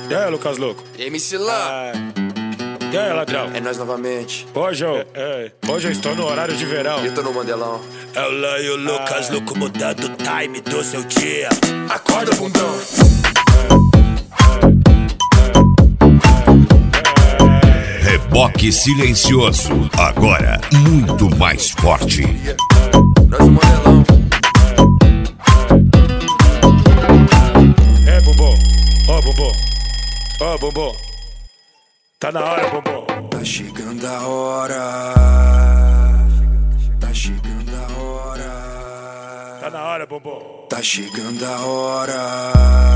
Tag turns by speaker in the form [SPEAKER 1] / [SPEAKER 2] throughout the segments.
[SPEAKER 1] E aí, Lucas Louco?
[SPEAKER 2] MC Lan.
[SPEAKER 1] E aí, ladrão?
[SPEAKER 2] É nós novamente.
[SPEAKER 1] Hoje eu estou no horário de verão.
[SPEAKER 2] Eu tô no Mandelão.
[SPEAKER 3] É o Lan e o Lucas Louco mudando o time do seu dia.
[SPEAKER 2] Acorda, bundão.
[SPEAKER 4] Reboque silencioso, agora muito mais forte.
[SPEAKER 2] Nós no Mandelão.
[SPEAKER 1] É, Bumbum. Ó, Bumbum. Ó, Bumbum. Tá na hora, Bumbum.
[SPEAKER 2] Tá chegando a hora. Tá chegando a hora.
[SPEAKER 1] Tá na hora, Bumbum.
[SPEAKER 2] Tá chegando a hora.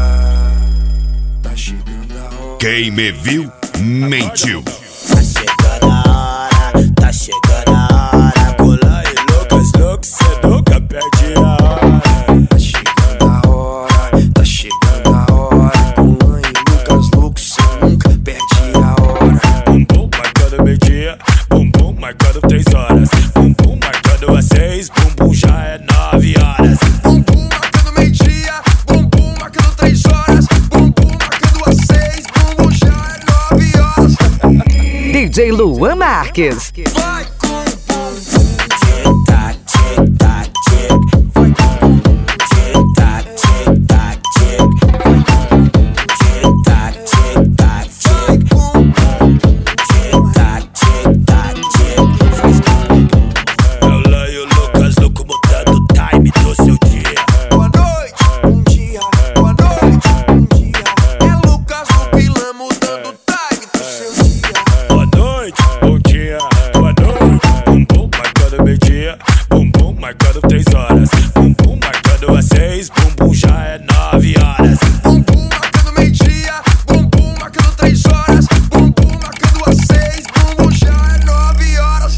[SPEAKER 2] Tá chegando a hora.
[SPEAKER 4] Quem me viu, mentiu.
[SPEAKER 3] Tá chegando a hora, tá chegando a hora. Com Lan e Lucas Louco, cê nunca perde a hora.
[SPEAKER 2] Tá chegando a hora. Tá chegando a hora. Com Lan e Lucas Louco, cê nunca perde a hora.
[SPEAKER 1] Bumbum marcando meio-dia. Bumbum marcando 3 horas. Bumbum marcando às 6. Bumbum já é 9 horas.
[SPEAKER 2] Bumbum marcando meio-dia. Bumbum marcando 3 horas. Bumbum marcando às 6. Bumbum já é 9 horas.
[SPEAKER 5] DJ Luan Marques.
[SPEAKER 2] Vai com o bumbum.
[SPEAKER 3] Tic-tac, tic-tac, tic. Vai com o bumbum. Tic-tac, tic-tac, tic. Vai com o bumbum. Tic-tac, tic-tac, tic.
[SPEAKER 2] Com o bumbum.
[SPEAKER 3] Tic-tac, tic-tac, tic. Faz com o bumbum. É o Lan e o Lucas Louco mudando o time do seu dia.
[SPEAKER 2] Boa noite, bom dia. Boa noite, bom dia. É Lucas Louco e Lan mudando o time do seu dia.
[SPEAKER 1] Boa noite, bom dia. Boa noite. Bumbum marcando meio-dia. Bumbum marcando 3 horas. Bumbum marcando às 6. Bumbum já é 9 horas.
[SPEAKER 2] Bumbum marcando meio-dia. Bumbum marcando 3 horas. Bumbum marcando às 6. Bumbum já é 9 horas.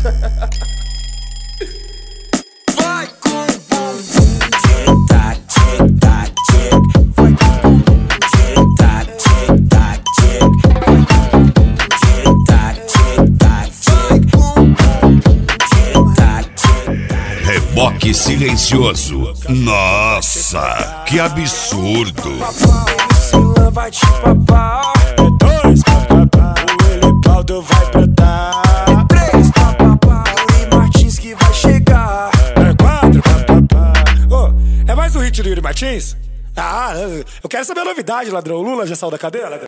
[SPEAKER 2] Vai com o bumbum.
[SPEAKER 3] Tic-tac, tic-tac, tic. Vai com o bumbum. Tic-tac, tic-tac, tic. Vai com o bumbum. Tic-tac, tic-tac,
[SPEAKER 2] Vai
[SPEAKER 3] tic.
[SPEAKER 2] com o bumbum.
[SPEAKER 3] Tic-tac, tic-tac.
[SPEAKER 4] Reboque silencioso. Nossa, que absurdo.
[SPEAKER 2] Papau, esse Lan vai te papar.
[SPEAKER 1] É 2 papapá. O Elibaldo vai brotar.
[SPEAKER 2] 3 papapá. E Martins que vai chegar.
[SPEAKER 1] É 4 papapá. Ô, é mais um hit do Yuri Martins? Ah, eu quero saber a novidade, ladrão. O Lula já saiu da cadeia, ladrão?